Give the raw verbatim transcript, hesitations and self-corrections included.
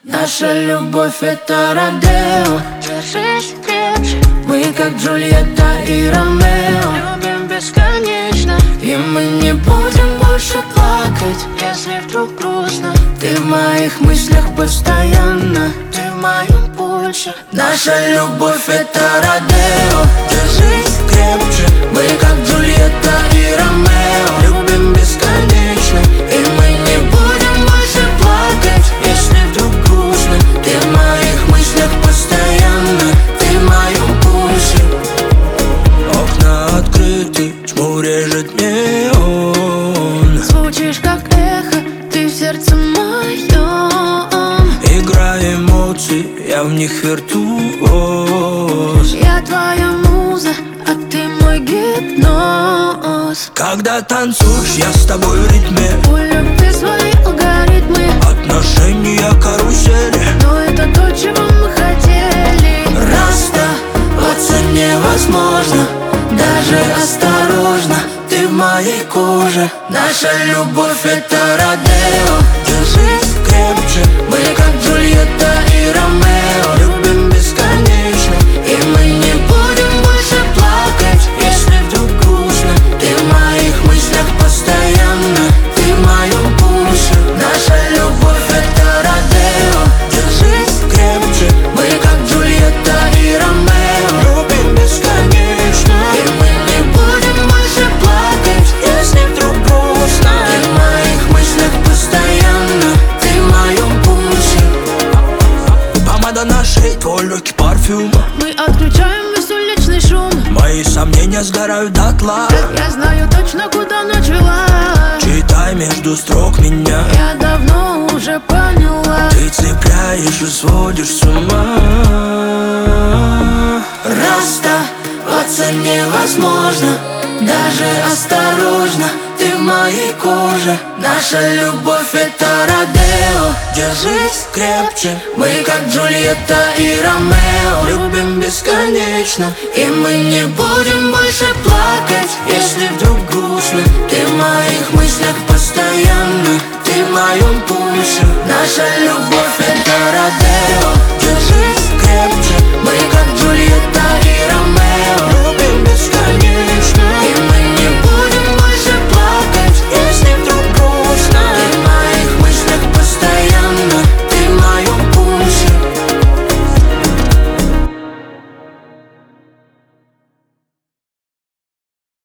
Наша любовь — это Родео. Держись крепче, Мы как Джульетта и Ромео. любим бесконечно. И мы не будем больше плакать, Если вдруг грустно, ты в моих мыслях постоянно, ты в моем пульсе. Наша любовь — это Родео. Держись крепче, мы как Джульетта и Ромео. Любим бесконечно, и мы не будем больше плакать, если вдруг грустно, ты в моих мыслях постоянно, ты в моем пульсе. Окна открыты, тьму режет неон. Звучишь как эхо, ты в сердце моем. Игра эмоций, я в них виртуоз. Я твоя муза, а ты мой гипноз. Когда танцуешь, я с тобой в ритме. У любви свои алгоритмы, Отношения карусели. но это то, чего мы хотели. Расставаться невозможно, даже осторожно, ты в моей коже. Наша любовь — это Родео. Держись крепче, мы как Джульетта и Ромео. Любим бесконечно, и мы не будем больше плакать, если вдруг грустно, ты в моих мыслях постоянно, ты в моем пульсе. Наша любовь — это Родео. Держись крепче, мы как Джульетта и Ромео. Любим бесконечно, и мы не будем больше плакать, если вдруг грустно, ты в моих мыслях постоянно, ты в моем пульсе. Помада на шее, твой легкий парфюм. Мы отключаем весь уличный шум. Мои сомнения сгорают дотла. Я знаю точно, куда ночь вела. Читай между строк меня. Я давно уже поняла. Ты цепляешь и сводишь с ума. Расставаться невозможно, даже осторожно, ты в моей коже. Наша любовь — это Родео. Держись крепче, мы как Джульетта и Ромео. Любим бесконечно, и мы не будем больше плакать, если вдруг грустно, ты в моих мыслях постоянно, ты в моем пульсе. Наша любовь